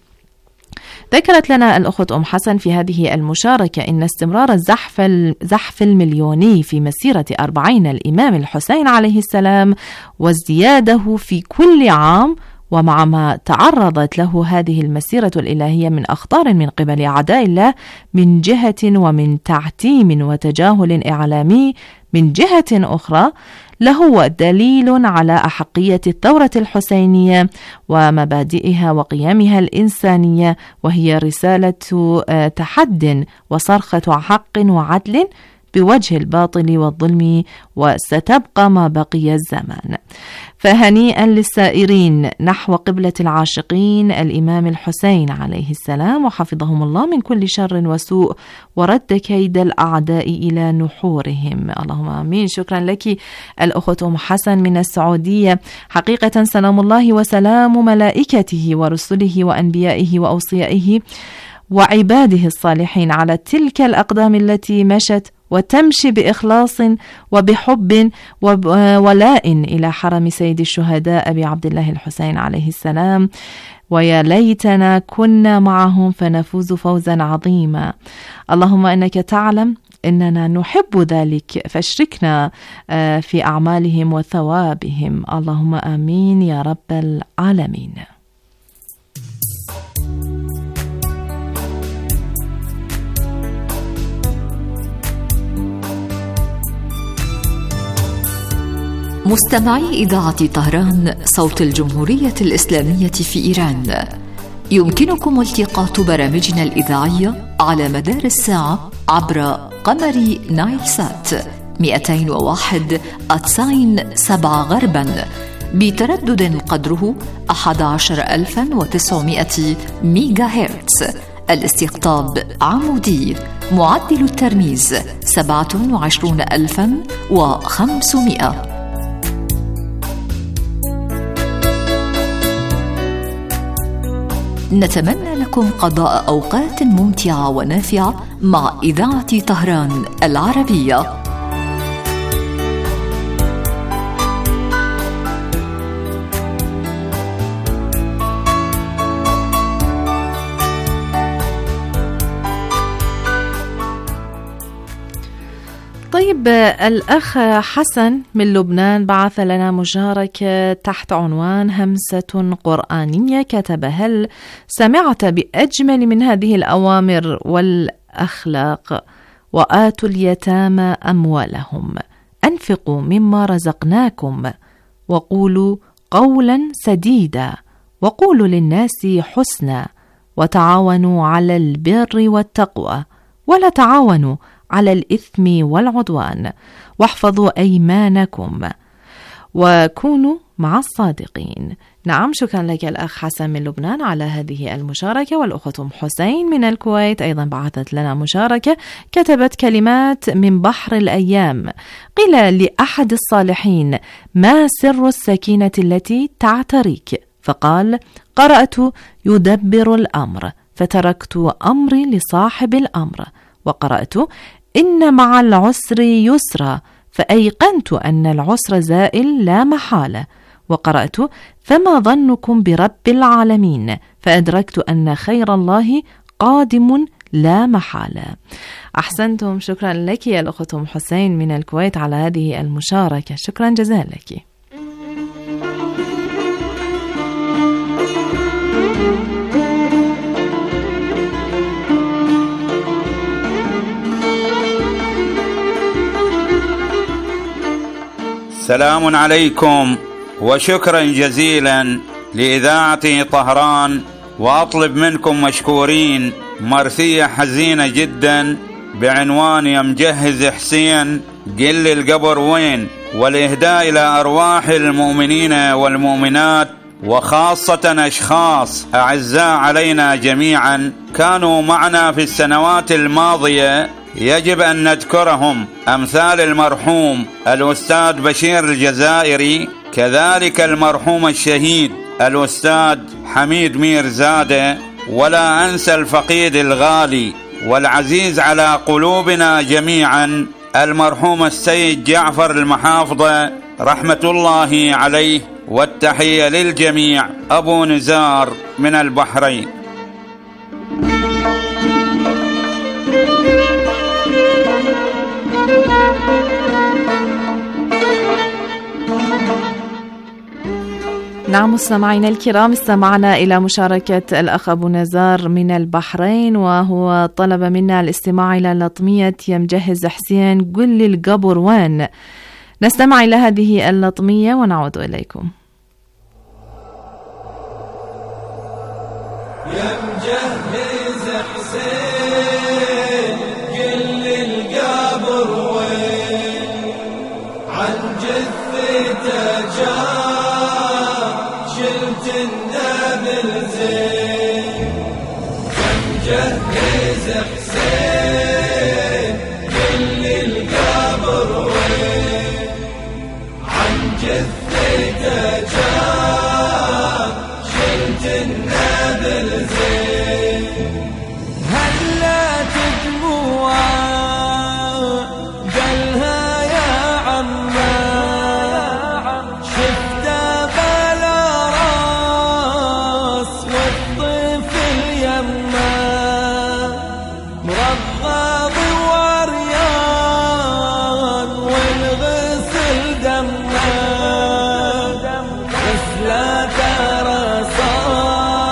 ذكرت لنا الأخت أم حسن في هذه المشاركة إن استمرار الزحف الزحف المليوني في مسيرة أربعين الإمام الحسين عليه السلام وازدياده في كل عام، ومع ما تعرضت له هذه المسيرة الإلهية من أخطار من قبل أعداء الله من جهة ومن تعتيم وتجاهل إعلامي من جهة أخرى، لهو دليل على أحقية الثورة الحسينية ومبادئها وقيمها الإنسانية، وهي رسالة تحد وصرخة حق وعدل بوجه الباطل والظلم، وستبقى ما بقي الزمان. فهنيئا للسائرين نحو قبلة العاشقين الإمام الحسين عليه السلام، وحفظهم الله من كل شر وسوء، ورد كيد الأعداء إلى نحورهم. اللهم آمين. شكرا لك الأخت أم حسن من السعودية. حقيقة سلام الله وسلام ملائكته ورسله وأنبيائه وأوصيائه وعباده الصالحين على تلك الأقدام التي مشت وتمشي بإخلاص وبحب وولاء إلى حرم سيد الشهداء أبي عبد الله الحسين عليه السلام، ويا ليتنا كنا معهم فنفوز فوزا عظيما. اللهم إنك تعلم إننا نحب ذلك، فاشركنا في أعمالهم وثوابهم. اللهم آمين يا رب العالمين. مستمعي إذاعة طهران صوت الجمهورية الإسلامية في إيران، يمكنكم التقاط برامجنا الإذاعية على مدار الساعة عبر قمر نايل سات مئتين وواحد أتساين سبعة غربا بتردد قدره أحد عشر ألفا وتسعمائة ميجا هرتز. الاستقطاب عمودي، معدل الترميز سبعة وعشرون ألفا وخمسمائة. نتمنى لكم قضاء أوقات ممتعة ونافعة مع إذاعة طهران العربية. طيب الأخ حسن من لبنان بعث لنا مشاركة تحت عنوان همسة قرآنية، كتب: هل سمعت بأجمل من هذه الأوامر والأخلاق؟ وآتوا اليتامى أموالهم، أنفقوا مما رزقناكم، وقولوا قولا سديدا، وقولوا للناس حسنا، وتعاونوا على البر والتقوى، ولا تعاونوا على الإثم والعدوان، واحفظوا أيمانكم، وكونوا مع الصادقين. نعم، شكرا لك الأخ حسن من لبنان على هذه المشاركة. والأخت أم حسين من الكويت أيضا بعثت لنا مشاركة، كتبت كلمات من بحر الأيام. قيل لأحد الصالحين: ما سر السكينة التي تعتريك؟ فقال: قرأت يدبر الأمر فتركت أمري لصاحب الأمر، وقرأت إن مع العسر يسرا فأيقنت أن العسر زائل لا محالة، وقرأت فما ظنكم برب العالمين فأدركت أن خير الله قادم لا محالة. أحسنتم، شكرا لك يا الأخت أم حسين من الكويت على هذه المشاركة، شكرا جزيلا لك. سلام عليكم وشكرا جزيلا لإذاعة طهران، وأطلب منكم مشكورين مرثية حزينة جدا بعنوان يا مجهز حسين قل القبر وين، والإهداء إلى أرواح المؤمنين والمؤمنات، وخاصة أشخاص أعزاء علينا جميعا كانوا معنا في السنوات الماضية يجب أن نذكرهم، أمثال المرحوم الأستاذ بشير الجزائري، كذلك المرحوم الشهيد الأستاذ حميد ميرزادة، ولا أنسى الفقيد الغالي والعزيز على قلوبنا جميعا المرحوم السيد جعفر المحافظة رحمة الله عليه. والتحية للجميع، أبو نزار من البحرين. نعم مستمعينا الكرام، استمعنا إلى مشاركة الأخ أبو نزار من البحرين، وهو طلب منا الاستماع إلى لطمية يا مجهز حسين قل القبر وين. نستمع إلى هذه اللطمية ونعود إليكم. يا مجهز حسين قل القبر وين، عن جثته جاء شلت النبل زين. يا مجهز حسين قل القبر وين، عن جثته جاء شلت النبل زين. هلا تدموع قالها يا عمّا، شفته بلا راس والطفل يمّا، مرغب وعريان والغسل دمّا، غسلة رصاص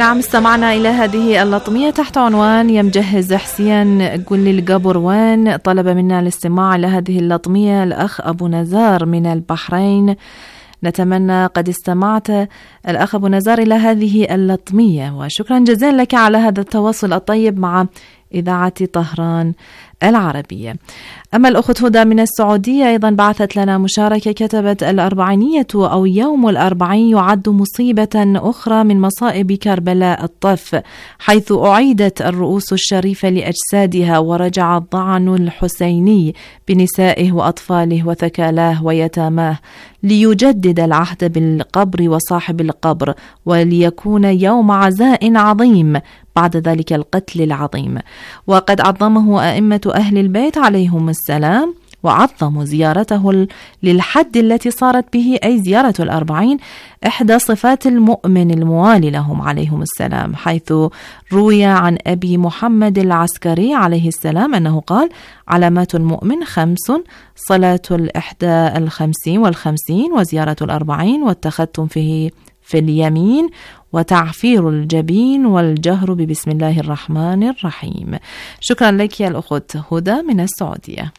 نعم، استمعنا إلى هذه اللطمية تحت عنوان يا مجهز حسين قل لي القبر وين. طلب منا الاستماع إلى هذه اللطمية الأخ أبو نزار من البحرين. نتمنى قد استمعت الأخ أبو نزار إلى هذه اللطمية، وشكرا جزيلا لك على هذا التواصل الطيب مع إذاعة طهران العربية. أما الأخت هدى من السعودية أيضا بعثت لنا مشاركة، كتبت الأربعينية أو يوم الأربعين يعد مصيبة أخرى من مصائب كربلاء الطف، حيث أعيدت الرؤوس الشريفة لأجسادها ورجع الضعن الحسيني بنسائه وأطفاله وثكالاه ويتاماه ليجدد العهد بالقبر وصاحب القبر، وليكون يوم عزاء عظيم بعد ذلك القتل العظيم. وقد عظمه أئمة أهل البيت عليهم السلام، وعظموا زيارته للحد التي صارت به، أي زيارة الأربعين، إحدى صفات المؤمن الموالي لهم عليهم السلام، حيث روي عن أبي محمد العسكري عليه السلام أنه قال: علامات المؤمن خمس: صلاة الإحدى الخمسين والخمسين، وزيارة الأربعين، والتختم فيه في اليمين، وتعفير الجبين، والجهر ببسم الله الرحمن الرحيم. شكرا لك يا الأخت هدى من السعودية.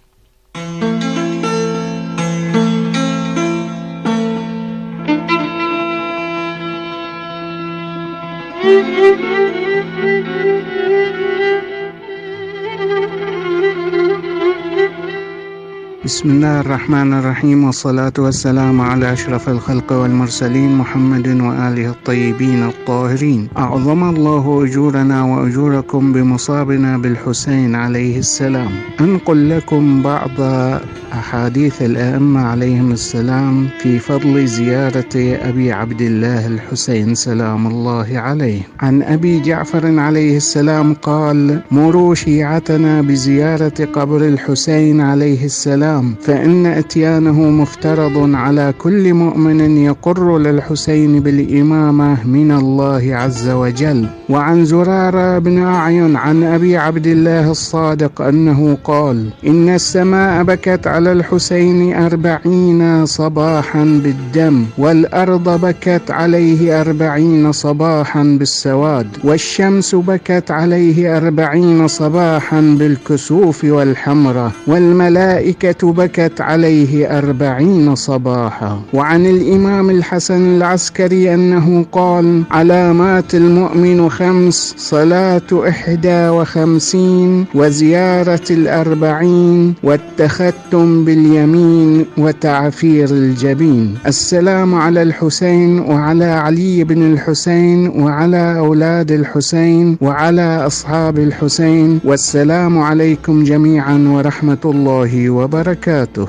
بسم الله الرحمن الرحيم، والصلاة والسلام على أشرف الخلق والمرسلين محمد وآله الطيبين الطاهرين. أعظم الله أجورنا وأجوركم بمصابنا بالحسين عليه السلام. أنقل لكم بعض أحاديث الأئمة عليهم السلام في فضل زيارة أبي عبد الله الحسين سلام الله عليه. عن أبي جعفر عليه السلام قال: مروا شيعتنا بزيارة قبر الحسين عليه السلام، فإن إتيانه مفترض على كل مؤمن يقر للحسين بالإمامة من الله عز وجل. وعن زرارة بن أعين عن أبي عبد الله الصادق أنه قال: إن السماء بكت على الحسين أربعين صباحا بالدم، والأرض بكت عليه أربعين صباحا بالسواد، والشمس بكت عليه أربعين صباحا بالكسوف والحمرة، والملائكة بكت عليه أربعين صباحا. وعن الإمام الحسن العسكري أنه قال: علامات المؤمن خمس: صلاة إحدى وخمسين، وزيارة الأربعين، والتختم باليمين، وتعفير الجبين. السلام على الحسين وعلى علي بن الحسين وعلى أولاد الحسين وعلى أصحاب الحسين، والسلام عليكم جميعا ورحمة الله وبركاته.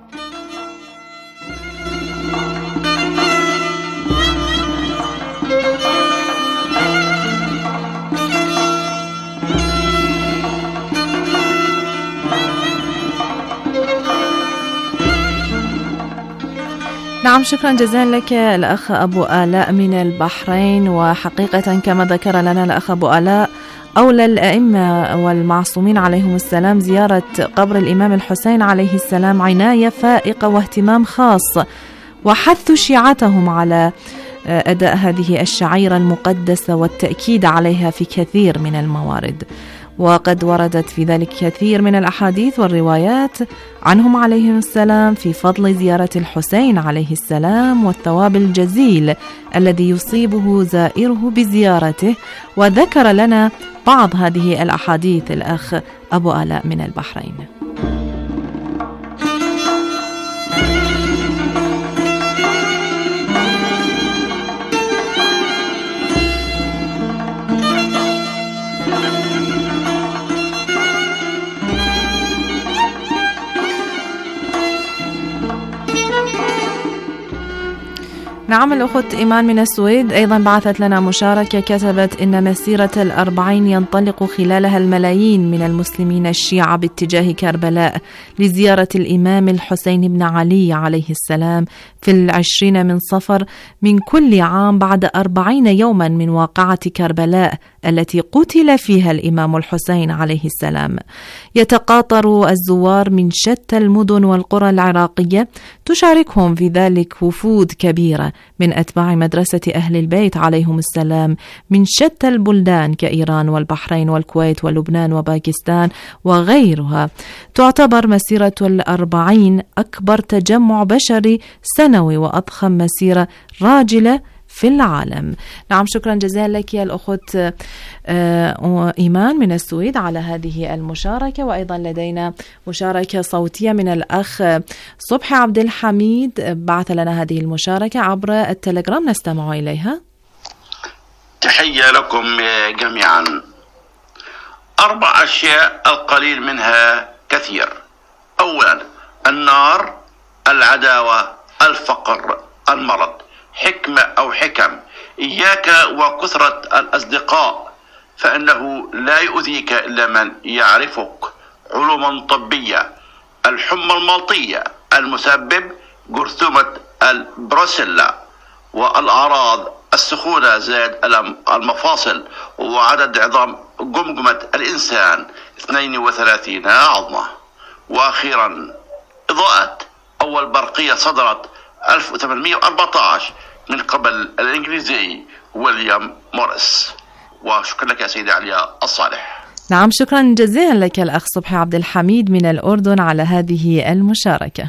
نعم، شكرا جزيلا لك الأخ أبو آلاء من البحرين. وحقيقة كما ذكر لنا الأخ أبو آلاء، أولى الأئمة والمعصومين عليهم السلام زيارة قبر الإمام الحسين عليه السلام عناية فائقة واهتمام خاص، وحث شيعتهم على أداء هذه الشعيرة المقدسة والتأكيد عليها في كثير من الموارد. وقد وردت في ذلك كثير من الأحاديث والروايات عنهم عليهم السلام في فضل زيارة الحسين عليه السلام والثواب الجزيل الذي يصيبه زائره بزيارته. وذكر لنا بعض هذه الأحاديث الأخ أبو آلاء من البحرين. نعم، الأخت إيمان من السويد أيضا بعثت لنا مشاركة، كتبت: إن مسيرة الأربعين ينطلق خلالها الملايين من المسلمين الشيعة باتجاه كربلاء لزيارة الإمام الحسين بن علي عليه السلام في العشرين من صفر من كل عام بعد أربعين يوما من واقعة كربلاء التي قتل فيها الإمام الحسين عليه السلام. يتقاطر الزوار من شتى المدن والقرى العراقية، تشاركهم في ذلك وفود كبيرة من أتباع مدرسة أهل البيت عليهم السلام من شتى البلدان كإيران والبحرين والكويت ولبنان وباكستان وغيرها. تعتبر مسيرة الأربعين أكبر تجمع بشري سنوي وأضخم مسيرة راجلة في العالم. نعم، شكرا جزيلا لك يا الأخت إيمان من السويد على هذه المشاركة. وأيضا لدينا مشاركة صوتية من الأخ صبحي عبد الحميد، بعث لنا هذه المشاركة عبر التليجرام، نستمع إليها. تحية لكم جميعا. أربع أشياء القليل منها كثير. أولا النار، العداوة، الفقر، المرض. حكمة أو حكم: إياك وكثرة الأصدقاء فإنه لا يؤذيك إلا من يعرفك. علوم طبية: الحمى الملطية المسبب جرثومة البروسيلا، والأعراض: السخونة زائد المفاصل، وعدد عظام جمجمة الإنسان اثنين وثلاثين عظمة. وأخيرا إضاءة: أول برقية صدرت ألف وثمانمئة وأربعة عشر من قبل الإنجليزي ويليام موريس. وشكرا لك يا سيدي عليا الصالح. نعم، شكرا جزيلا لك الأخ صبحي عبد الحميد من الأردن على هذه المشاركة.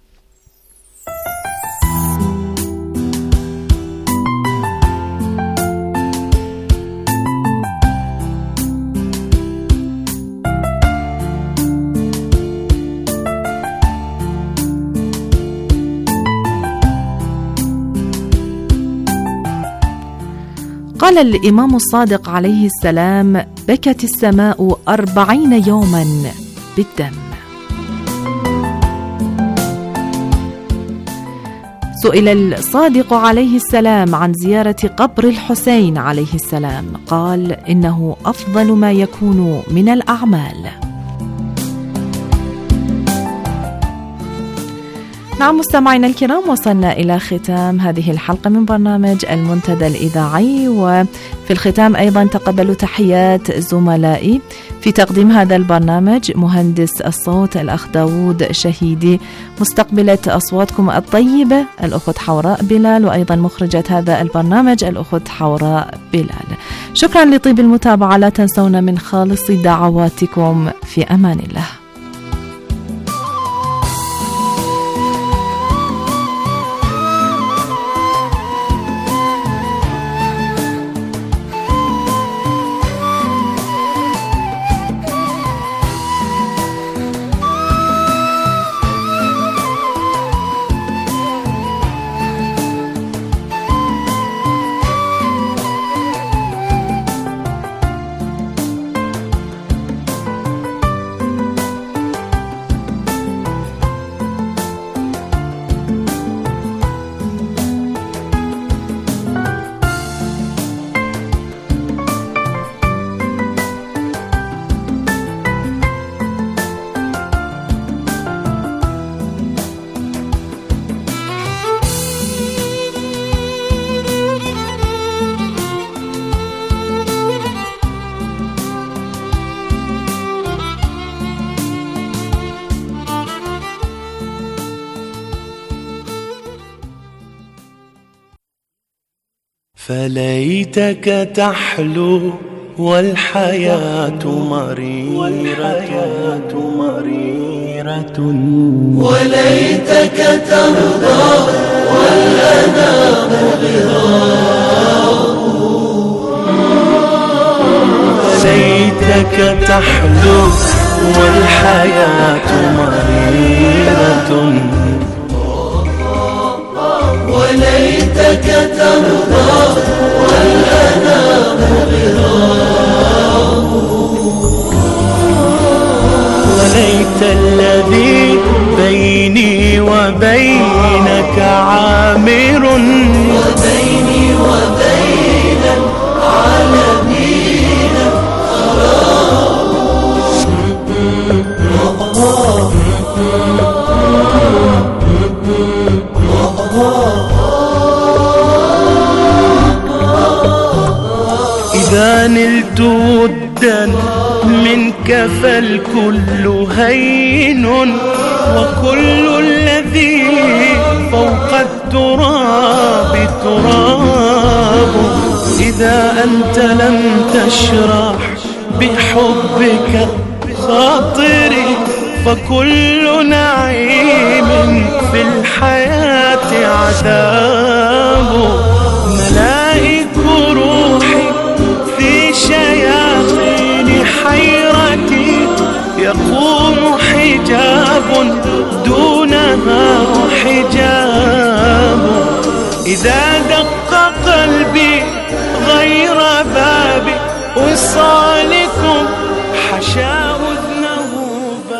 قال الإمام الصادق عليه السلام: بكت السماء أربعين يوما بالدم. سئل الصادق عليه السلام عن زيارة قبر الحسين عليه السلام، قال: إنه أفضل ما يكون من الأعمال. نعم مستمعينا الكرام، وصلنا إلى ختام هذه الحلقة من برنامج المنتدى الإذاعي، وفي الختام أيضا تقبلوا تحيات زملائي في تقديم هذا البرنامج: مهندس الصوت الأخ داود شهيدي، مستقبلة أصواتكم الطيبة الأخت حوراء بلال، وأيضا مخرجة هذا البرنامج الأخت حوراء بلال. شكرا لطيب المتابعة، لا تنسونا من خالص دعواتكم. في أمان الله. فليتك تحلو والحياة مريرة مريرة، وليتك ترضى والأنام غراب. ليتك تحلو والحياة مريرة، وليتك ترضى والأنام غراب. وليت الذي بيني وبينك عامر، وبيني وبين العالمين إذا نلت فالكل هين وكل الذي فوق التراب تراب. إذا أنت لم تشرح بحبك خاطري فكل نعيم في الحياة عذاب. ملائك روحي في شياطين حيرتي يقوم حجاب دونها حجاب. إذا دق قلبي غير باب وصالي